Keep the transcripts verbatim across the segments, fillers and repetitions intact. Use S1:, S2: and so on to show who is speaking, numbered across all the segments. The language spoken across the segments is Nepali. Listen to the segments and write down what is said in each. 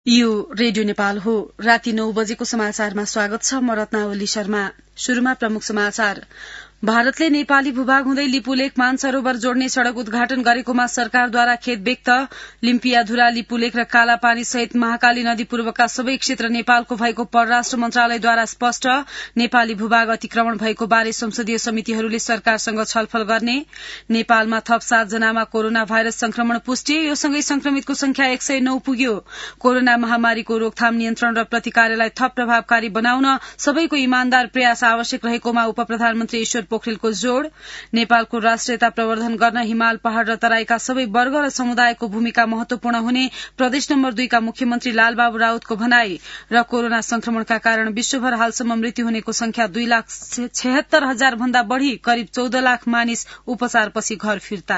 S1: यो रेडियो नेपाल हो। राति नौ बजेको समाचारमा स्वागत छ। म रत्नावली शर्मा। शुरूमा प्रमुख समाचार। भारतले नेपाली भूभाग हुँदै लिपुलेक मानसरोवर जोड्ने सड़क उद्घाटन गरेकोमा सरकारद्वारा खेद व्यक्त। लिम्पियाधुरा, लिपुलेक र कालापानी सहित महाकाली नदी पूर्वका सबै क्षेत्र नेपालको भएको परराष्ट्र मन्त्रालयद्वारा स्पष्ट। नेपाली भूभाग अतिक्रमण भएको बारे संसदीय समितिहरूले सरकारसँग छलफल गर्ने। नेपालमा थप सात जनामा कोरोना भाइरस संक्रमण पुष्टि। यो सँगै संक्रमितको संख्या एक सय नौ पुग्यो। कोरोना महामारीको रोकथाम, नियन्त्रण र प्रतिकारलाई थप प्रभावकारी बनाउन सबैको इमानदार प्रयास आवश्यक रहेकोमा उप प्रधानमन्त्री ईश्वर पोखरेलको जोड़। नेपालको राष्ट्रियता प्रवर्धन गर्न हिमाल, पहाड़ र तराईका सबै वर्ग र समुदायको भूमिका महत्वपूर्ण हुने प्रदेश नम्बर दुईका मुख्यमन्त्री लालबाबु राउतको भनाई। र कोरोना संक्रमणका कारण विश्वभर हालसम्म मृत्यु हुनेको संख्या दुई लाख छयत्तर हजार भन्दा बढ़ी, करिब चौध लाख मानिस उपचारपछि घर फिर्ता।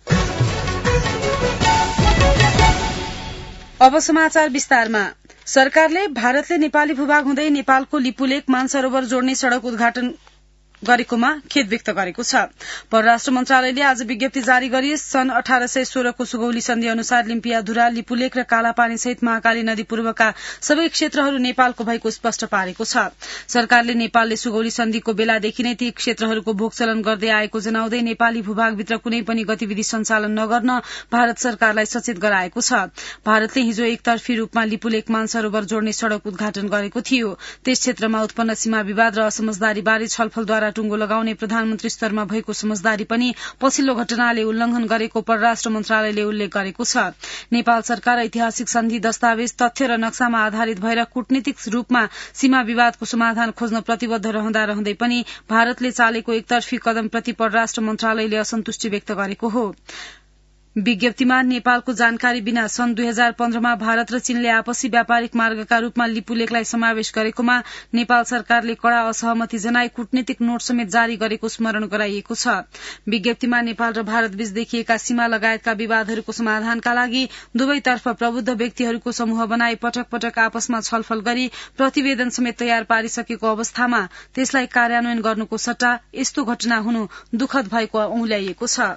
S1: अब समाचार विस्तारमा। सरकारले भारतले नेपाली भूभाग हुँदै नेपालको लिपुलेक मानसरोवर जोड्ने सड़क उद्घाटन गरेकोमा खेद व्यक्त गरेको छ। परराष्ट्र मन्त्रालयले आज विज्ञप्ति जारी गरी सन् अठार सय सोह्रको सुगौली सन्धि अनुसार लिम्पियाधुरा, लिपुलेक र कालापानी सहित महाकाली नदी पूर्वका सबै क्षेत्रहरू नेपालको भएको स्पष्ट पारेको छ। सरकारले नेपालले सुगौली सन्धिको बेलादेखि नै ती क्षेत्रहरूको भोगचलन गर्दै आएको जनाउँदै नेपाली भूभागभित्र कुनै पनि गतिविधि सञ्चालन नगर्न भारत सरकारलाई सचेत गराएको छ। भारतले हिजो एकतर्फी रूपमा लिपुलेक मानसरोवर जोड्ने सड़क उद्घाटन गरेको थियो। त्यस क्षेत्रमा उत्पन्न सीमा विवाद र असमझदारीबारे छलफलद्वारा टुंगो लगाउने प्रधानमन्त्री स्तरमा भएको समझदारी पनि पछिल्लो घटनाले उल्लंघन गरेको परराष्ट्र मन्त्रालयले उल्लेख गरेको छ। नेपाल सरकार ऐतिहासिक सन्धि, दस्तावेज, तथ्य र नक्सामा आधारित भएर कूटनीतिक रूपमा सीमा विवादको समाधान खोज्न प्रतिबद्ध रहँदा रहँदै पनि भारतले चालेको एकतर्फी कदमप्रति परराष्ट्र मन्त्रालयले असन्तुष्टि व्यक्त गरेको हो। विज्ञप्तिमा नेपालको जानकारी बिना सन् दुई हजार पन्ध्रमा भारत र चीनले आपसी व्यापारिक मार्गका रूपमा लिपुलेकलाई समावेश गरेकोमा नेपाल सरकारले कड़ा असहमति जनाई कूटनीतिक नोट समेत जारी गरेको स्मरण गराइएको छ। विज्ञप्तिमा नेपाल र भारत बीच देखिएका सीमा लगायतका विवादहरूको समाधानका लागि दुवैतर्फ प्रबुद्ध व्यक्तिहरूको समूह बनाई पटक पटक आपसमा छलफल गरी प्रतिवेदन समेत तयार पारिसकेको अवस्थामा त्यसलाई कार्यान्वयन गर्नुको सट्टा यस्तो घटना हुनु दुःखद भएको औंल्याइएको छ।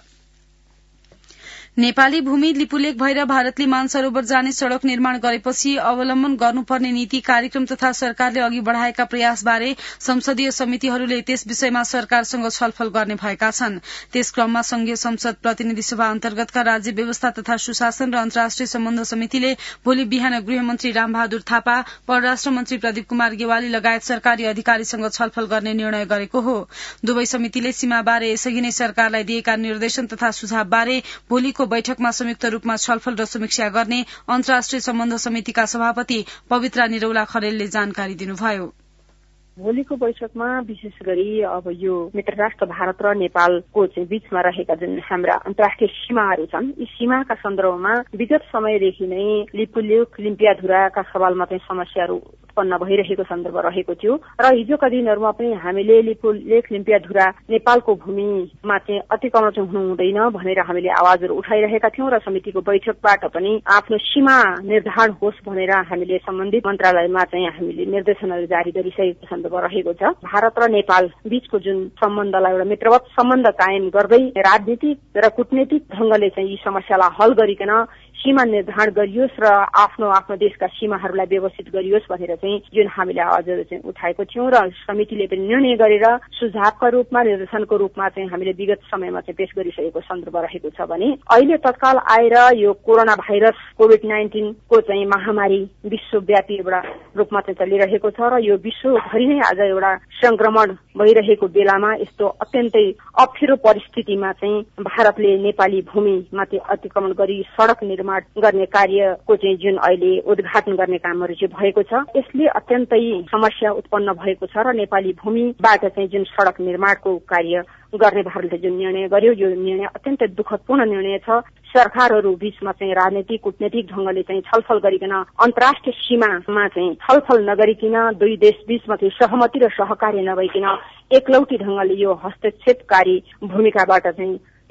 S1: नेपाली भूमि लिपुलेक भएर भारतले मानसरोवर जाने सड़क निर्माण गरेपछि अवलम्बन गर्नुपर्ने नीति, कार्यक्रम तथा सरकारले अघि बढ़ाएका प्रयासबारे संसदीय समितिहरूले त्यस विषयमा सरकारसँग छलफल गर्ने भएका छन्। त्यस क्रममा संघीय संसद प्रतिनिधि सभा अन्तर्गतका राज्य व्यवस्था तथा सुशासन र अन्तर्राष्ट्रिय सम्बन्ध समितिले भोलि बिहान गृहमन्त्री रामबहादुर थापा, परराष्ट्र मन्त्री प्रदीप कुमार गेवाली लगायत सरकारी अधिकारीसँग छलफल गर्ने निर्णय गरेको हो। दुवै समितिले सीमाबारे यसअघि नै सरकारलाई दिएका निर्देशन तथा सुझावबारे भोलिको बैठकमा संयुक्त रूपमा छलफल र समीक्षा गर्ने अन्तर्राष्ट्रिय सम्बन्ध समितिका सभापति पवित्रा निरौला खरेलले जानकारी दिनुभयो।
S2: भोलिको बैठकमा विशेष गरी अब यो मित्र राष्ट्र भारत र नेपालको चाहिँ बीचमा रहेका जुन हाम्रा अन्तर्राष्ट्रिय सीमाहरू छन्, यी सीमाका सन्दर्भमा विगत समयदेखि नै लिपुलेक, लिम्पियाधुराका सवालमा चाहिँ समस्याहरू उत्पन्न भइरहेको सन्दर्भ रहेको थियो र हिजोका दिनहरूमा पनि हामीले लिपुलेक, लिम्पियाधुरा नेपालको भूमिमा चाहिँ अतिक्रमण चाहिँ हुनु हुँदैन भनेर हामीले आवाजहरू उठाइरहेका थियौं र समितिको बैठकबाट पनि आफ्नो सीमा निर्धारण होस् भनेर हामीले सम्बन्धित मन्त्रालयमा चाहिँ हामीले निर्देशनहरू जारी गरिसकेको सन्दर्भ रहेको छ। भारत र नेपाल बीचको जुन सम्बन्धलाई एउटा मित्रवत सम्बन्ध कायम गर्दै राजनीतिक र कूटनीतिक ढंगले चाहिँ यी समस्यालाई हल गरिकन सीमा निर्धारण गरियोस् र आफ्नो आफ्नो देशका सीमाहरूलाई व्यवस्थित गरियोस् भनेर चाहिँ जुन हामीले आवाजहरू चाहिँ उठाएको थियौं र समितिले पनि निर्णय गरेर सुझावका रूपमा, निर्देशनको रूपमा चाहिँ हामीले विगत समयमा चाहिँ पेश गरिसकेको सन्दर्भ रहेको छ भने अहिले तत्काल आएर यो कोरोना भाइरस कोभिड नाइन्टिन को चाहिँ महामारी विश्वव्यापी एउटा रूपमा चाहिँ चलिरहेको छ र यो विश्वभरि नै आज एउटा संक्रमण भइरहेको बेलामा यस्तो अत्यन्तै अप्ठ्यारो परिस्थितिमा चाहिँ भारतले नेपाली भूमिमा चाहिँ अतिक्रमण गरी सड़क निर्माण गर्ने कार्यको चाहिँ जुन अहिले उद्घाटन गर्ने कामहरू चाहिँ भएको छ, यसले अत्यन्तै समस्या उत्पन्न भएको छ र नेपाली भूमिबाट चाहिँ जुन सड़क निर्माणको कार्य गर्ने भारतले जुन निर्णय गर्यो, यो निर्णय अत्यन्तै दुःखदपूर्ण निर्णय छ। सरकारहरू बीचमा चाहिँ राजनीतिक कूटनीतिक ढंगले चाहिँ छलफल गरिकन अन्तर्राष्ट्रिय सीमामा चाहिँ छलफल नगरिकन दुई देश बीचमा चाहिँ सहमति र सहकार्य नभइकन एकलौटी ढंगले यो हस्तक्षेपकारी भूमिकाबाट चाहिँ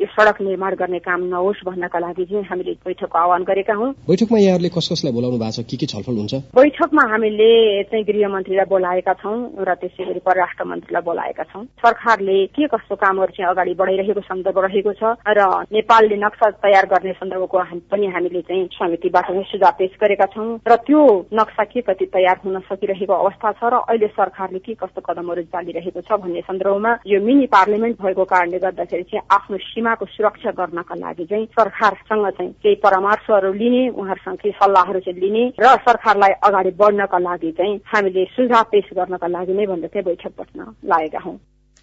S2: यो सड़क निर्माण गर्ने काम नहोस् भन्नका लागि चाहिँ हामीले बैठकको आह्वान गरेका हौं।
S3: बैठकमा यहाँहरूले कस कसलाई बोलाउनु भएको छ, के के छलफल हुन्छ?
S2: बैठकमा हामीले चाहिँ गृहमन्त्रीलाई बोलाएका छौं र त्यसै गरी परराष्ट्र मन्त्रीलाई बोलाएका छौं। सरकारले के कस्तो कामहरू चाहिँ अगाडि बढाइरहेको सन्दर्भ रहेको छ र नेपालले नक्सा तयार गर्ने सन्दर्भको पनि हामीले चाहिँ समितिबाट सुझाव पेश गरेका छौं र त्यो नक्सा के कति तयार हुन सकिरहेको अवस्था छ र अहिले सरकारले के कस्तो कदमहरू चालिरहेको छ भन्ने सन्दर्भमा यो मिनी पार्लिमेन्ट भएको कारणले गर्दाखेरि चाहिँ आफ्नो सीमाको सुरक्षा गर्नका लागि चाहिँ सरकारसँग चाहिँ केही परामर्शहरू लिने, उहाँहरूसँग केही सल्लाहहरू चाहिँ लिने र सरकारलाई अगाडि बढ्नका लागि चाहिँ हामीले सुझाव पेश गर्नका लागि नै भन्दा चाहिँ बैठक बस्न लागेका हौं।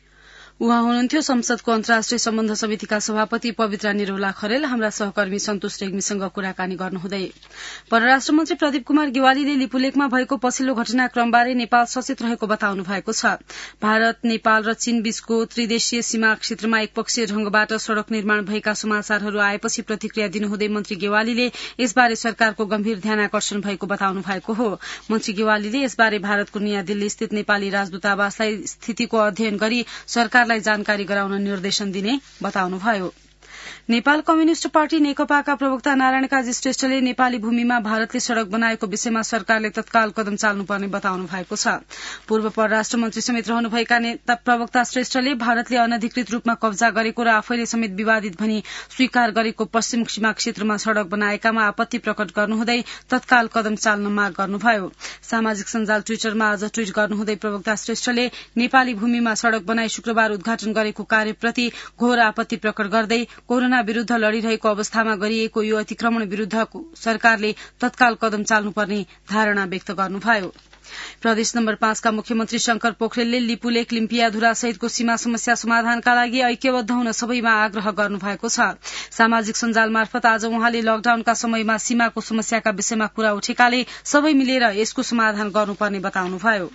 S1: उहाँ हुनुहुन्थ्यो संसदको अन्तर्राष्ट्रिय सम्बन्ध समितिका सभापति पवित्रा निरौला खरेल। हाम्रा सहकर्मी सन्तोष रेग्मीसँग कुराकानी गर्नुहुँदै परराष्ट्र मन्त्री प्रदीप कुमार गेवालीले लिपुलेकमा भएको पछिल्लो घटनाक्रमबारे नेपाल सचेत रहेको बताउनु भएको छ। भारत, नेपाल र चीन बीचको त्रिदेशीय सीमा क्षेत्रमा एकपक्षीय ढंगबाट सड़क निर्माण भएका समाचारहरू आएपछि प्रतिक्रिया दिनुहुँदै मन्त्री गेवालीले यसबारे सरकारको गम्भीर ध्यानाकर्षण भएको बताउनु भएको हो। मन्त्री गेवालीले यसबारे भारतको नयाँ दिल्ली स्थित नेपाली राजदूतावासलाई स्थितिको अध्ययन गरी सरकारलाई जानकारी गराउन निर्देशन दिने बताउनुभयो। नेपाल कम्युनिष्ट पार्टी नेकपाका प्रवक्ता नारायण काजी श्रेष्ठले नेपाली भूमिमा भारतले सड़क बनाएको विषयमा सरकारले तत्काल कदम चाल्नुपर्ने बताउनु भएको छ। पूर्व परराष्ट्र मन्त्री समेत रहनुभएका नेता प्रवक्ता श्रेष्ठले भारतले अनधिकृत रूपमा कब्जा गरेको र आफैले समेत विवादित भनी स्वीकार गरेको पश्चिम सीमा क्षेत्रमा सड़क बनाएकामा आपत्ति प्रकट गर्नुहुँदै तत्काल कदम चाल्न माग गर्नुभयो। सामाजिक सञ्जाल ट्विटरमा आज ट्वीट गर्नुहुँदै प्रवक्ता श्रेष्ठले नेपाली भूमिमा सड़क बनाई शुक्रबार उद्घाटन गरेको कार्यप्रति घोर आपत्ति प्रकट गर्दै कोरोना विरूद्ध लड़िरहेको अवस्थामा गरिएको यो अतिक्रमण विरूद्ध सरकारले तत्काल कदम चाल्नुपर्ने धारणा व्यक्त गर्नुभयो। प्रदेश नम्बर पाँचका मुख्यमन्त्री शंकर पोखरेलले लिपुलेक, लिम्पियाधुरा सहितको सीमा समस्या समाधानका लागि ऐक्यबद्ध हुन सबैमा आग्रह गर्नुभएको छ। सामाजिक सञ्जाल मार्फत आज उहाँले लकडाउनका समयमा सीमाको समस्याका विषयमा कुरा उठेकाले सबै मिलेर यसको समाधान गर्नुपर्ने बताउनुभयो।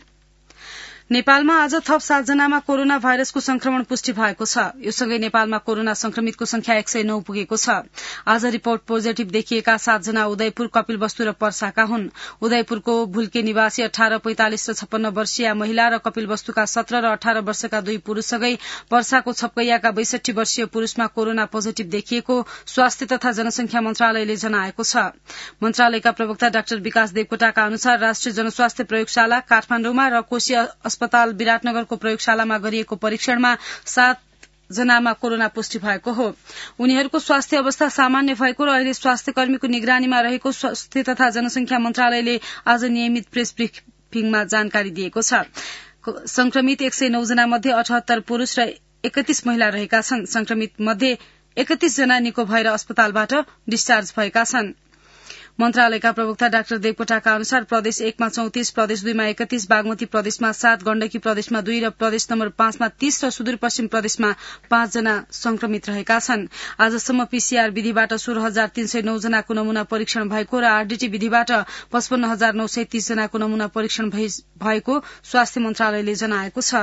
S1: नेपालमा आज थप सातजनामा कोरोना भाइरसको संक्रमण पुष्टि भएको छ। यो सँगै नेपालमा कोरोना संक्रमितको संख्या एक सय नौ पुगेको छ। आज रिपोर्ट पोजिटिभ देखिएका सातजना उदयपुर, कपिलवस्तु र पर्साका हुन्। उदयपुरको भुल्के निवासी अठार, पैंतालिस र छप्पन्न वर्षीय महिला र कपिलवस्तुका सत्र र अठार वर्षका दुई पुरूषसँगै पर्साको छपकैयाका बैसठी वर्षीय पुरूषमा कोरोना पोजिटिभ देखिएको स्वास्थ्य तथा जनसंख्या मन्त्रालयले जनाएको छ। मन्त्रालयका प्रवक्ता डाक्टर विकास देवकोटाका अनुसार राष्ट्रिय जनस्वास्थ्य प्रयोगशाला काठमाण्डुमा र कोशी अस्पताल विराटनगरको प्रयोगशालामा गरिएको परीक्षणमा सात जनामा कोरोना पुष्टि भएको हो। उनीहरूको स्वास्थ्य अवस्था सामान्य भएको र अहिले स्वास्थ्य कर्मीको निगरानीमा रहेको स्वास्थ्य तथा जनसंख्या मन्त्रालयले आज नियमित प्रेस ब्रिफिङमा जानकारी दिएको छ। संक्रमित एक सय नौ जना मध्ये अठहत्तर पुरूष र एकतीस महिला रहेका छन्। संक्रमित मध्ये एकतीस जना निको भएर अस्पतालबाट डिस्चार्ज भएका छन्। मन्त्रालयका प्रवक्ता डाक्टर देवकोटाका अनुसार प्रदेश एकमा चौतिस, प्रदेश दुईमा एकतीस, बागमती प्रदेशमा सात, गण्डकी प्रदेशमा दुई र प्रदेश नम्बर पाँचमा तीस र सुदूरपश्चिम प्रदेशमा पाँच जना संक्रमित रहेका छन्। आजसम्म पीसीआर विधिबाट सोह्र हजार तीन सय नौ जनाको नमूना परीक्षण भएको र आरडीटी विधिबाट पचपन्न हजार नौ सय तीस जनाको नमूना परीक्षण भएको स्वास्थ्य मन्त्रालयले जनाएको छ।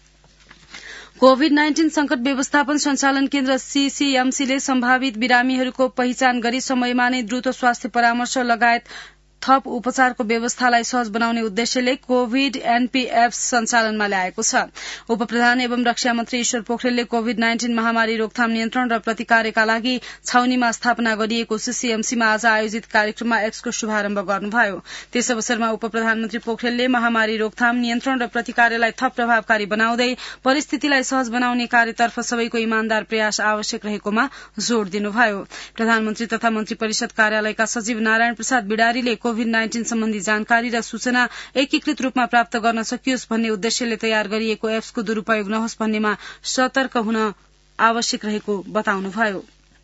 S1: कोविड नाइन्टीन संकट व्यवस्थापन संचालन केन्द्र सीसीएमसीले सम्भावित बिरामीहरूको पहिचान गरी समयमा नै द्रुत स्वास्थ्य परामर्श लगायत थप उपचारको व्यवस्थालाई सहज बनाउने उद्देश्यले कोविड एनपीएफ सञ्चालनमा ल्याएको छ। उपप्रधान एवं रक्षा मन्त्री ईश्वर पोखरेलले कोविड नाइन्टीन महामारी रोकथाम, नियन्त्रण र प्रतिकारका लागि छाउनीमा स्थापना गरिएको सीसीएमसीमा आज आयोजित कार्यक्रममा एक्सको शुभारम्भ गर्नुभयो। त्यस अवसरमा उपप्रधानमन्त्री पोखरेलले महामारी रोकथाम, नियन्त्रण र प्रतिकारलाई थप प्रभावकारी बनाउँदै परिस्थितिलाई सहज बनाउने कार्यतर्फ सबैको इमानदार प्रयास आवश्यक रहेकोमा जोड़ दिनुभयो। प्रधानमन्त्री तथा मन्त्री परिषद कार्यालयका सचिव नारायण प्रसाद बिडारीले कोविड नाइन्टीन सम्बन्धी जानकारी र सूचना एकीकृत रूपमा प्राप्त गर्न सकियोस् भन्ने उद्देश्यले तयार गरिएको एप्सको दुरूपयोग नहोस् भन्नेमा सतर्क हुन आवश्यक रहेको बताउनुभयो।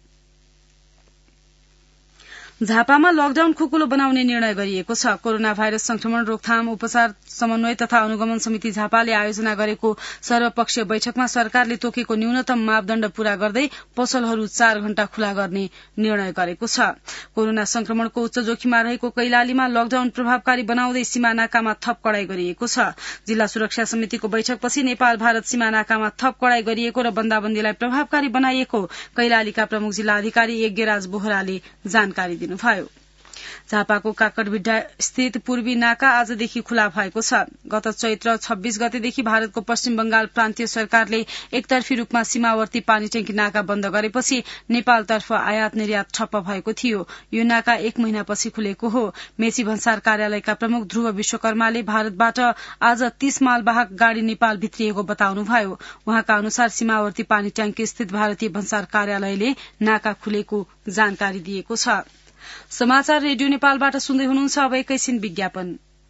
S1: झापामा लकडाउन खुकुलो बनाउने निर्णय गरिएको छ। कोरोना भाइरस संक्रमण रोकथाम, उपचार समन्वय तथा अनुगमन समिति झापाले आयोजना गरेको सर्वपक्षीय बैठकमा सरकारले तोकेको न्यूनतम मापदण्ड पूरा गर्दै पसलहरू चार घण्टा खुला गर्ने निर्णय गरेको छ। कोरोना संक्रमणको उच्च जोखिममा रहेको कैलालीमा लकडाउन प्रभावकारी बनाउँदै सीमा नाकामा थप कडाई गरिएको छ। जिल्ला सुरक्षा समितिको बैठकपछि नेपाल भारत सीमा नाकामा थप कडाई गरिएको र बन्दाबन्दीलाई प्रभावकारी बनाइएको कैलालीका प्रमुख जिल्ला अधिकारी यज्ञराज बोहराले जानकारी दिनुभयो। झापाको काकडभिड्डा स्थित पूर्वी नाका आजदेखि खुला भएको छ। गत चैत्र छब्बीस गतेदेखि भारतको पश्चिम बंगाल प्रान्तीय सरकारले एकतर्फी रूपमा सीमावर्ती पानीट्याङ्की नाका बन्द गरेपछि नेपालतर्फ आयात निर्यात ठप्प भएको थियो। यो नाका एक महिनापछि खुलेको हो। मेची भन्सार कार्यालयका प्रमुख ध्रुव विश्वकर्माले भारतबाट आज तीस मालवाहक गाड़ी नेपाल भित्रिएको बताउनुभयो। उहाँका अनुसार सीमावर्ती पानीट्याङ्की स्थित भारतीय भन्सार कार्यालयले नाका खुलेको जानकारी दिएको छ। समाचार रेडियो नेपालबाट सुन्दै हुनुहुन्छ। अब एकैछिन विज्ञापन।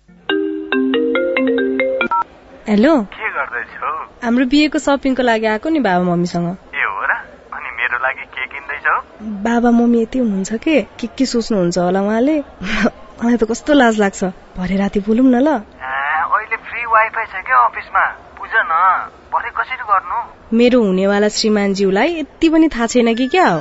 S4: हेलो,
S5: के गर्दैछौ?
S4: हाम्रो बिहेको सपिङको लागि आएको नि बाबा मम्मीसँग।
S5: ए हो र? अनि मेरो लागि के किन्दैछौ?
S4: बाबा मम्मी यति हुनुहुन्छ के के के सोच्नुहुन्छ होला उहाँले। मलाई त कस्तो लाज लाग्छ। भरे राति बोलौँ न ल।
S5: अहिले फ्री वाइफाई छ के अफिसमा? बुझ न, भरे कसरी गर्नु?
S4: मेरो हुनेवाला श्रीमानज्यूलाई यति पनि थाहा छैन कि क्या हो?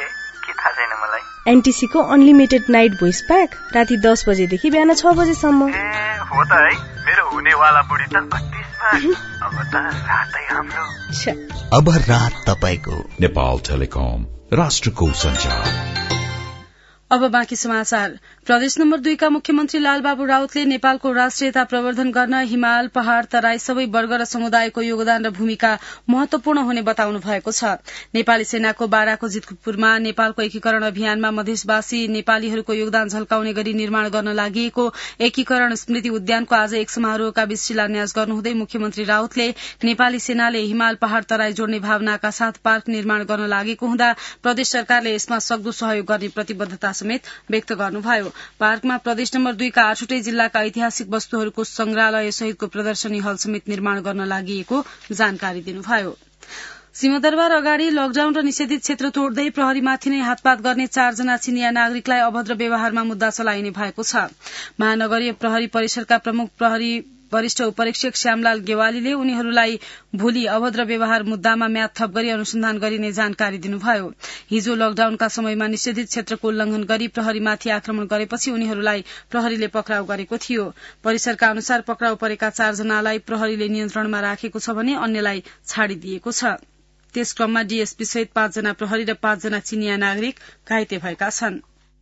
S4: एनटीसी को अनलिमिटेड नाइट भोइस प्याक राति दस बजेदेखि बिहान छ बजेसम्म।
S5: ए हो त है, मेरो हुनेवाला बुढी त कति स्मार्ट। अब त रातै हाम्रो।
S6: अब रात तपाईको।
S7: नेपाल टेलिकम, राष्ट्रको संचार।
S1: अब बाँकी समाचार। प्रदेश नम्बर दुईका मुख्यमन्त्री लालबाबु राउतले नेपालको राष्ट्रियता प्रवर्धन गर्न हिमाल, पहाड़, तराई सबै वर्ग र समुदायको योगदान र भूमिका महत्वपूर्ण हुने बताउनु भएको छ। नेपाली सेनाको बाराको जितपुरमा नेपालको एकीकरण अभियानमा मधेसवासी नेपालीहरूको योगदान झल्काउने गरी निर्माण गर्न लागि एकीकरण स्मृति उद्यानको आज एक समारोहका बीच शिलान्यास गर्नुहुँदै मुख्यमन्त्री राउतले नेपाली सेनाले हिमाल, पहाड़, तराई जोड्ने भावनाका साथ पार्क निर्माण गर्न लागेको हुँदा प्रदेश सरकारले यसमा सक्दो सहयोग गर्ने प्रतिबद्धता समेत व्यक्त गर्नुभयो। पार्कमा प्रदेश नम्बर दुईका आठवटै जिल्लाका ऐतिहासिक वस्तुहरूको संग्रहालय सहितको प्रदर्शनी हल समेत निर्माण गर्न लागि जानकारी दिनुभयो। सिंहदरबार अगाडि लकडाउन र निषेधित क्षेत्र तोड्दै प्रहरीमाथि नै हातपात गर्ने चारजना चिनिया नागरिकलाई अभद्र व्यवहारमा मुद्दा चलाइने भएको छ। महानगरीय प्रहरी परिसरका प्रमुख प्रहरी वरिष्ठ उपरीक्षक श्यामलाल गेवालीले उनीहरूलाई भोलि अभद्र व्यवहार मुद्दामा म्याद थप गरी अनुसन्धान गरिने जानकारी दिनुभयो। हिजो लकडाउनका समयमा निषेधित क्षेत्रको उल्लंघन गरी प्रहरीमाथि आक्रमण गरेपछि उनीहरूलाई प्रहरीले पक्राउ गरेको थियो। परिसरका अनुसार पक्राउ परेका चारजनालाई प्रहरीले नियन्त्रणमा राखेको छ भने अन्यलाई छाडिदिएको छ। त्यस क्रममा डीएसपी सहित पाँचजना प्रहरी र पाँचजना चिनिया नागरिक घाइते भएका छन्।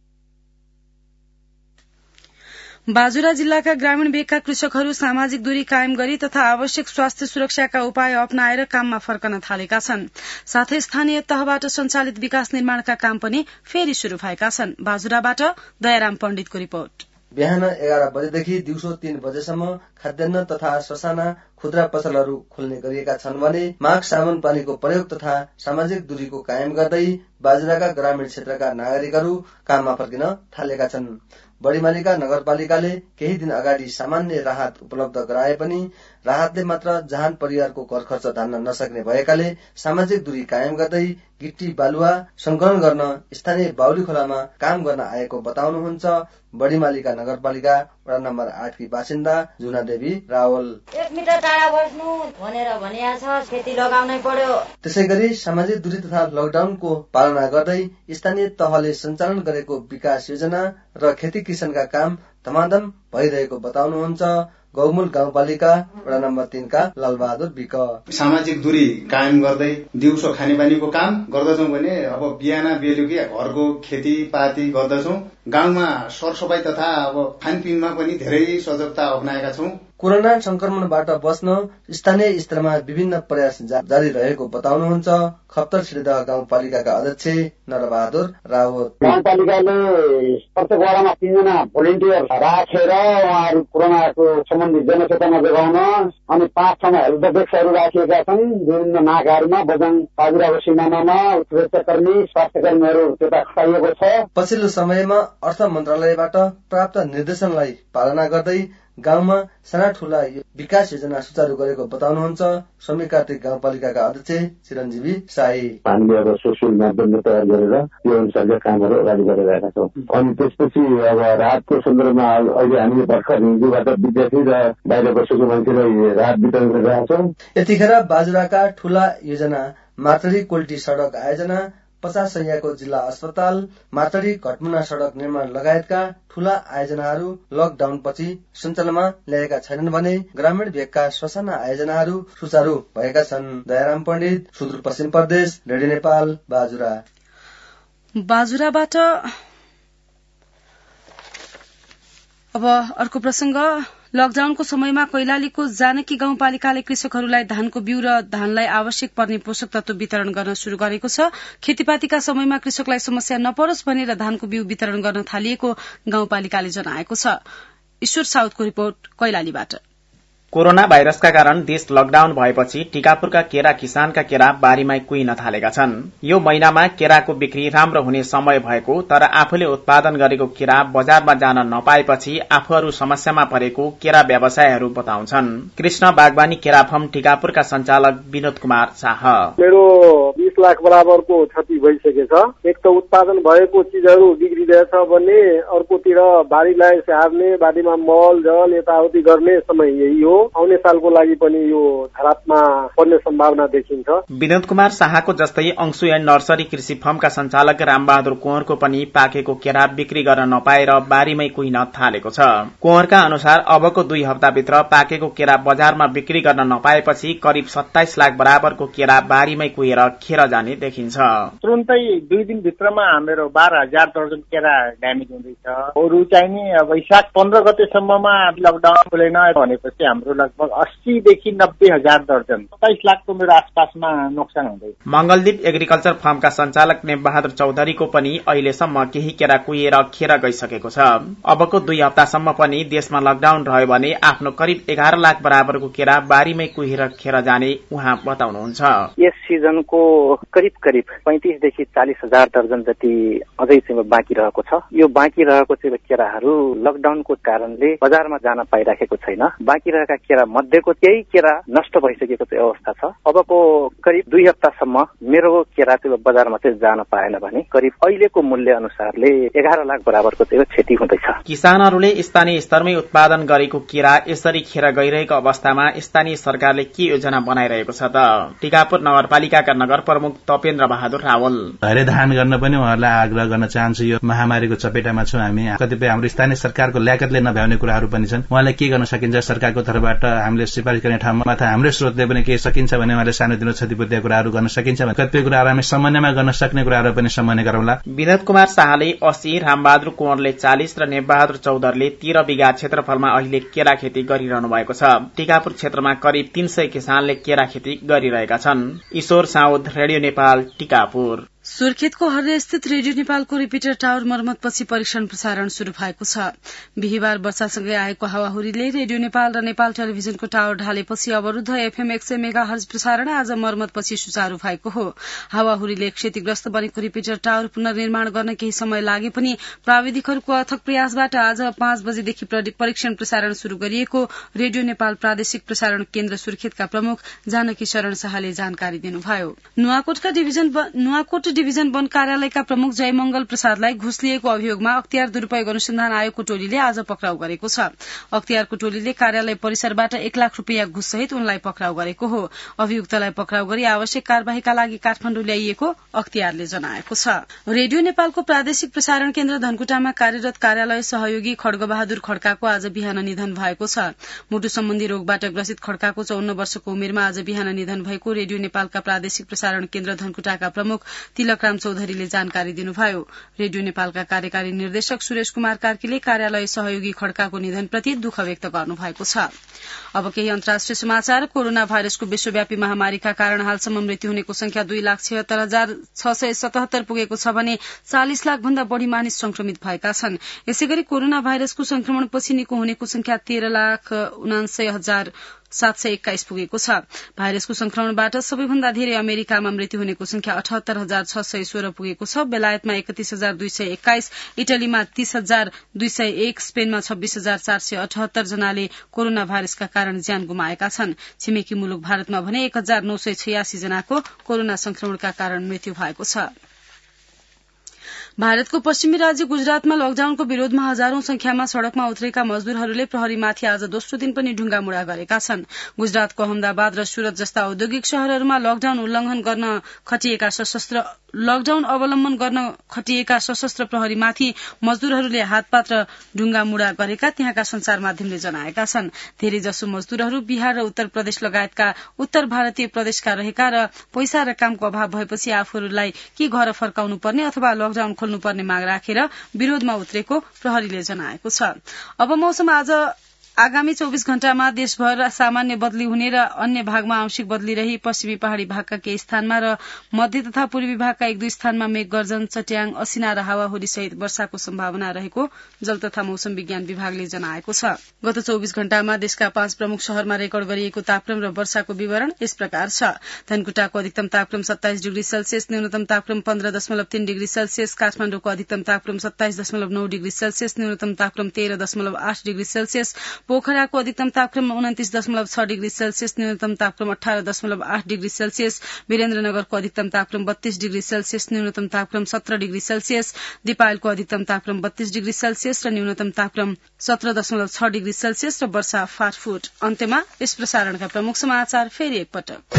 S1: बाजुरा जिल्लाका ग्रामीण भेगका कृषकहरू सामाजिक दूरी कायम गरी तथा आवश्यक स्वास्थ्य सुरक्षाका उपाय अपनाएर काममा फर्कन थालेका छन्। साथै स्थानीय तहबाट सञ्चालित विकास निर्माणका काम पनि फेरि शुरू भएका छन्। बाजुराबाट दयाराम पण्डितको रिपोर्ट।
S8: बिहान एघार बजेदेखि दिउँसो तीन बजेसम्म खाद्यान्न तथा ससाना खुद्रा पसलहरू खोल्ने गरिएका छन् भने मास्क, साबुन पानीको प्रयोग तथा सामाजिक दूरीको कायम गर्दै बाजुराका ग्रामीण क्षेत्रका नागरिकहरू काममा फर्किन थालेका छन्। बड़ीमालिका नगरपालिकाले केही दिन अगाडि सामान्य राहत उपलब्ध गराए पनि राहतले मात्र जहान परिवारको कर खर्च धान्न नसक्ने भएकाले सामाजिक दूरी कायम गर्दै गिट्टी बालुवा संकलन गर्न स्थानीय बाउली खोलामा काम गर्न आएको बताउनुहुन्छ बड़ीमालिका नगरपालिका वडा नम्बर आठ की बासिन्दा जुना देवी रावल।
S9: एक मिटर टाढा बस्नु भनेर भनिया छ, खेती लगाउनै पर्यो।
S8: त्यसै गरी सामाजिक दूरी तथा लकडाउनको पालना गर्दै स्थानीय तहले सञ्चालन गरेको विकास योजना र खेती किसानका काम धमाधम भइरहेको बताउनुहुन्छ गौमूल गाउँपालिका वडा नम्बर तीन का लालबहादुर विक।
S10: सामाजिक दूरी कायम गर्दै दिउँसो खानेपानीको काम गर्दछौं भने अब बिहान बेलुकी घरको खेतीपाती गर्दछौं। गाउँमा सरसफाई तथा अब खानपिनमा पनि धेरै सजगता अपनाएका छौं।
S8: कोरोना संक्रमणबाट बच्न स्थानीय स्तरमा विभिन्न प्रयास जारी रहेको बताउनुहुन्छ खप्तर सिडदह गाउँपालिकाका अध्यक्ष नरबहादुर रावत।
S11: गाउँपालिकाले प्रत्येक वडामा तीनजना भोलिन्टियर राखेर उहाँहरू कोरोनाको सम्बन्धी जनचेतना जगाउन अनि पाँच ठाउँमा हेल्थ डेस्कहरू राखिएका छन्। विभिन्न नाकाहरूमा बजाङ बाजुराको सिमानामा सुरक्षाकर्मी स्वास्थ्य कर्मीहरू त्यता खटाइएको छ।
S8: पछिल्लो समयमा अर्थ मन्त्रालयबाट प्राप्त निर्देशनलाई पालना गर्दै गाउँमा साना ठूला विकास योजना सुचारू गरेको बताउनुहुन्छ स्वामी कार्तिक गाउँपालिकाका अध्यक्ष चिरञ्जीवी शाही।
S11: हामीले अब सोसियल माध्यमले तयार गरेर यो अनुसारका कामहरू अगाडि बढाइरहेका छौँ। अनि त्यसपछि अब राहतको सन्दर्भमा अहिले हामीले भर्खर हिजोबाट विद्यार्थी र बाहिर बसेको मान्छेलाई राहत वितरण गरिरहेका छौँ।
S8: यतिखेर बाजुराका ठूला योजना मार्तडी कोल्टी सड़क आयोजना, पचास सयको जिल्ला अस्पताल, मार्तडी घटमुना सड़क निर्माण लगायतका ठूला आयोजनाहरू लकडाउन पछि सञ्चालनमा ल्याएका छैनन् भने ग्रामीण भेगका ससाना आयोजनाहरू सुचारू भएका छन्। दयाराम पण्डित, सुदूरपश्चिम प्रदेश, रेडियो नेपाल, बाजुरा।
S1: बाजुराबाट अब अर्को प्रसंग, लकडाउनको समयमा कैलालीको जानकी गाउँपालिकाले कृषकहरूलाई धानको बिउ र धानलाई आवश्यक पर्ने पोषक तत्व वितरण गर्न शुरू गरेको छ। खेतीपातीका समयमा कृषकलाई समस्या नपरोस् भनेर धानको बिउ वितरण गर्न थालिएको गाउँपालिकाले जनाएको छ। ईश्वर साउदको रिपोर्ट कैलालीबाट।
S6: कोरोना भाइरसका कारण देश लकडाउन भएपछि टीकापुरका केरा किसानका केरा बारीमै कुहिन थालेका छन्। यो महिनामा केराको बिक्री राम्रो हुने समय भएको, तर आफूले उत्पादन गरेको केरा बजारमा जान नपाएपछि आफूहरू समस्यामा परेको केरा व्यवसायीहरू बताउँछन्। कृष्ण बागवानी केरा फर्म टीकापुरका संचालक विनोद कुमार शाह।
S12: मेरो बीस लाख बराबरको क्षति भइसकेछ। एक त उत्पादन भएको चिजहरू बिग्रिरहेछ भने अर्कोतिर बारीलाई स्याहार्ने, बारीमा मल जल यताउति गर्ने समय यही हो। आउने सालको लागि पनि यो धरापमा पर्ने सम्भावना देखिन्छ।
S6: विनोद कुमार शाहको जस्तै अंशु एन्ड नर्सरी कृषि फर्मका संचालक रामबहादुर कुँवरको पनि पाकेको केरा बिक्री गर्न नपाएर बारीमै कुहिन थालेको छ। कुँवरका अनुसार अबको दुई हप्ताभित्र पाकेको केरा बजारमा बिक्री गर्न नपाएपछि करिब सत्ताइस लाख बराबरको केरा बारीमै कुहेर खेर जाने देखिन्छ।
S13: तुरुन्तै दुई दिन भित्रमा मेरो बाह्र हजार दर्जन केरा ड्यामेज हुँदैछ। अरू चाहिँ नि वैशाख पन्ध्र गतेसम्ममा लकडाउन खुलेन भनेपछि हाम्रो लगभग अस्सीदेखि नब्बे हजार दर्जन सत्ताइस लाखको मेरो आसपासमा नोक्सान हुँदैछ।
S6: मंगलदीप एग्रिकल्चर फार्मका संचालक नेमबहादुर चौधरीको पनि अहिलेसम्म केही केरा कुहिएर खेर गइसकेको छ। अबको दुई हप्तासम्म पनि देशमा लकडाउन रह्यो भने आफ्नो करिब एघार लाख बराबरको केरा बारीमै कुहिएर खेर जाने उहाँ बताउनुहुन्छ।
S14: यस सिजनको करिब करिब पैंतिसदेखि चालिस हजार दर्जन जति अझै चाहिँ बाँकी रहेको छ। यो बाँकी रहेको चाहिँ केराहरू लकडाउनको कारणले बजारमा जान पाइराखेको छैन। बाँकी रहेका केरा मध्येको केही केरा नष्ट भइसकेको चाहिँ अवस्था छ। अबको करिब दुई हप्तासम्म मेरो केरा चाहिँ बजारमा चाहिँ जान पाएन भने करिब अहिलेको मूल्य अनुसारले एघार लाख बराबरको चाहिँ क्षति हुँदैछ।
S6: किसानहरूले स्थानीय स्तरमै उत्पादन गरेको केरा यसरी खेर गइरहेको अवस्थामा स्थानीय सरकारले के योजना बनाइरहेको छ त? टीकापुर नगरपालिकाका नगर प्रमुख तपेन्द्र बहादुर रावल।
S15: धेरै धान गर्न पनि उहाँहरूलाई आग्रह गर्न चाहन्छु। यो महामारीको चपेटामा छौं हामी। कतिपय हाम्रो स्थानीय सरकारको ल्याकतले नभ्याउने कुराहरू पनि छन्। उहाँलाई के गर्न सकिन्छ सरकारको तर्फबाट हामीले सिफारिस गर्ने ठाउँमा अथवा हाम्रै स्रोतले पनि के सकिन्छ भने उहाँले सानोतिनो क्षतिपूर्तिका कुराहरू गर्न सकिन्छ भने कतिपय कुराहरू हामी समन्वयमा गर्न सक्ने कुराहरू पनि समन्वय गरौँला।
S6: विनोद कुमार शाहले अस्सी, रामबहादुर कुँवरले चालिस र नेमबहादुर चौधरीले तेह्र बिघा क्षेत्रफलमा अहिले केरा खेती गरिरहनु भएको छ। टीकापुर क्षेत्रमा करिब तीन सय किसानले केरा खेती गरिरहेका छन्। ईश्वर साउद, रेडियो नेपाल, टीकापुर।
S1: सुर्खेतको हर्रे स्थित रेडियो नेपालको रिपिटर टावर मर्मतपछि परीक्षण प्रसारण शुरू भएको छ। बिहिबार वर्षासँगै आएको हावाहुरीले रेडियो नेपाल र नेपाल टेलिभिजनको टावर ढालेपछि अवरूद्ध एफएम एक सय मेगा हर्ज प्रसारण आज मर्मतपछि सुचारू भएको हो। हावाहुरीले क्षतिग्रस्त बनेको रिपिटर टावर पुनर्निर्माण गर्न केही समय लागे पनि प्राविधिकहरूको अथक प्रयासबाट आज पाँच बजेदेखि परीक्षण प्रसारण शुरू गरिएको रेडियो नेपाल प्रादेशिक प्रसारण केन्द्र सुर्खेतका प्रमुख जानकी शरण शाहले जानकारी दिनुभयो। नुवाकोटका डिभिजन नुवाकोट डिभिजन वन कार्यालयका प्रमुख जयमंगल प्रसादलाई घुस लिएको अभियोगमा अख्तियार दुरूपयोग अनुसन्धान आयोगको टोलीले आज पक्राउ गरेको छ। अख्तियारको टोलीले कार्यालय परिसरबाट एक लाख रूपियाँ घुस सहित उनलाई पक्राउ गरेको हो। अभियुक्तलाई पक्राउ गरी आवश्यक कार्यवाहीका लागि काठमाडौँ ल्याइएको अख्तियारले जनाएको छ। रेडियो नेपालको प्रादेशिक प्रसारण केन्द्र धनकुटामा कार्यरत कार्यालय सहयोगी खड्गबहादुर खड्काको आज बिहान निधन भएको छ। मुटु सम्बन्धी रोगबाट ग्रसित खड्काको चौन्न वर्षको उमेरमा आज बिहान निधन भएको रेडियो नेपालका प्रादेशिक प्रसारण केन्द्र धनकुटाका प्रमुख तिलकराम चौधरीले जानकारी दिनुभयो। रेडियो नेपालका कार्यकारी निर्देशक सुरेश कुमार कार्कीले कार्यालय सहयोगी खड्काको निधनप्रति दुःख व्यक्त गर्नुभएको छ। अब केही अन्तर्राष्ट्रिय समाचार। कोरोना भाइरसको विश्वव्यापी महामारीका कारण हालसम्म मृत्यु हुनेको संख्या दुई लाख छिहत्तर हजार छ सय सतहत्तर पुगेको छ भने चालिस लाख भन्दा बढ़ी मानिस संक्रमित भएका छन्। यसै गरी कोरोना भाइरसको संक्रमणपछि निको हुनेको संख्या तेह्र लाख उनान्सय हजार सात सय एक्काइस पुगेको छ। भाइरसको संक्रमणबाट सबैभन्दा धेरै अमेरिकामा मृत्यु हुनेको संख्या अठहत्तर हजार छ सय सोह्र पुगेको छ। बेलायतमा एकतीस हजार दुई सय एक्काइस, इटलीमा तीस हजार दुई सय एक, स्पेनमा छब्बीस हजार चार सय अठहत्तर जनाले कोरोना भाइरसका कारण ज्यान गुमाएका छन्। छिमेकी मुलुक भारतमा भने एक हजार नौ सय छयासी जनाको कोरोना संक्रमणका कारण मृत्यु भएको छ। भारतको पश्चिमी राज्य गुजरातमा लकडाउनको विरोधमा हजारौं संख्यामा सड़कमा उत्रेका मजदूरहरूले प्रहरीमाथि आज दोस्रो दिन पनि ढुंगामुढ़ा गरेका छन्। गुजरातको अहमदाबाद र सूरत जस्ता औद्योगिक शहरहरूमा लकडाउन उल्लंघन गर्न खटिएका सशस्त्र लकडाउन अवलम्बन गर्न खटिएका सशस्त्र प्रहरीमाथि मजदूरहरूले हातपात र ढुंगामुढ़ा गरेका त्यहाँका संचार माध्यमले जनाएका छन्। धेरैजसो मजदूरहरू बिहार र उत्तर प्रदेश लगायतका उत्तर भारतीय प्रदेशका रहेका र पैसा र कामको अभाव भएपछि आफूहरूलाई कि घर फर्काउनु पर्ने अथवा लकडाउन खोल्नुपर्ने माग राखेर विरोधमा उत्रेको प्रहरीले जनाएको छ। अब मौसम। आज आगामी चौबीस घण्टामा देशभर सामान्य बदली हुने र अन्य भागमा आंशिक बदली रही पश्चिमी पहाड़ी भागका केही स्थानमा र मध्य तथा पूर्वी भागका एक दुई स्थानमा मेघ गर्जन, चट्याङ, असिना र हावाहुरी सहित वर्षाको सम्भावना रहेको जल तथा मौसम विज्ञान विभागले जनाएको छ। गत चौबीस घण्टामा देशका पाँच प्रमुख शहरमा रेकर्ड गरिएको तापक्रम र वर्षाको विवरण यस प्रकार छ। धनकुटाको अधिकतम तापक्रम सत्ताइस डिग्री सेल्सियस, न्यूनतम तापक्रम पन्ध्र दशमलव तीन डिग्री सेल्सियस, काठमाडौँको अधिकतम तापक्रम सत्ताइस दशमलव नौ डिग्री सेल्सियस, न्यूनतम तापक्रम तेह्र दशमलव आठ डिग्री सेल्सियस, पोखराको अधिकतम तापक्रम उन्तिस दशमलव छ डिग्री सेल्सियस, न्यूनतम तापक्रम अठारह दशमलव आठ डिग्री सेल्सियस, वीरेन्द्रनगरको अधिकतम तापक्रम बत्तीस डिग्री सेल्सियस, न्यूनतम तापक्रम सत्रह डिग्री सेल्सियस, दिपायलको अधिकतम तापक्रम बत्तीस डिग्री सेल्सियस र न्यूनतम तापक्रम सत्रह दशमलव छ डिग्री सेल्सियस र वर्षा फाटफुट। अन्त्यमा यस प्रसारणका प्रमुख समाचार फेरि एकपटक।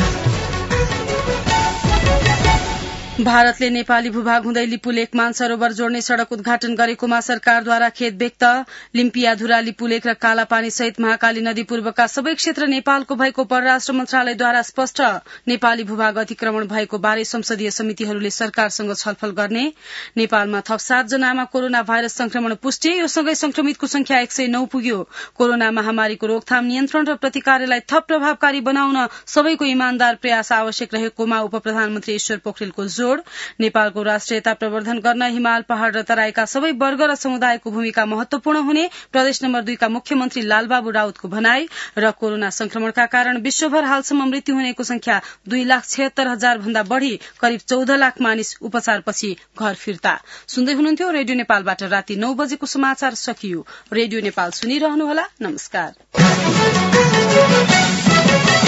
S1: भारतले नेपाली भूभाग हुँदै लिपुलेक मानसरोवर जोड्ने सड़क उद्घाटन गरेकोमा सरकारद्वारा खेद व्यक्त। लिम्पियाधुरा, लिपुलेक र कालापानी सहित महाकाली नदी पूर्वका सबै क्षेत्र नेपालको भएको परराष्ट्र मन्त्रालयद्वारा स्पष्ट। नेपाली भूभाग अतिक्रमण भएको बारे संसदीय समितिहरूले सरकारसँग छलफल गर्ने। नेपालमा थप सात जनामा कोरोना भाइरस संक्रमण पुष्टि, यो सँगै संक्रमितको संख्या एक सय नौ पुग्यो। कोरोना महामारीको रोकथाम, नियन्त्रण र प्रतिकारलाई थप प्रभावकारी बनाउन सबैको इमानदार प्रयास आवश्यक रहेकोमा उप प्रधानमन्त्री ईश्वर पोखरेलको जोड़। नेपालको राष्ट्रियता प्रवर्धन गर्न हिमाल, पहाड़ र तराईका सबै वर्ग र समुदायको भूमिका महत्वपूर्ण हुने प्रदेश नम्बर दुईका मुख्यमन्त्री लालबाबु राउतको भनाई। र कोरोना संक्रमणका कारण विश्वभर हालसम्म मृत्यु हुनेको संख्या दुई लाख छिहत्तर हजार भन्दा बढ़ी, करिब चौध लाख मानिस उपचारपछि घर फिर्ता। सुन्दै हुनुहुन्थ्यो रेडियो नेपालबाट राति नौ बजेको समाचार सकियो। रेडियो नेपाल सुनिरहनुहोला। नमस्कार।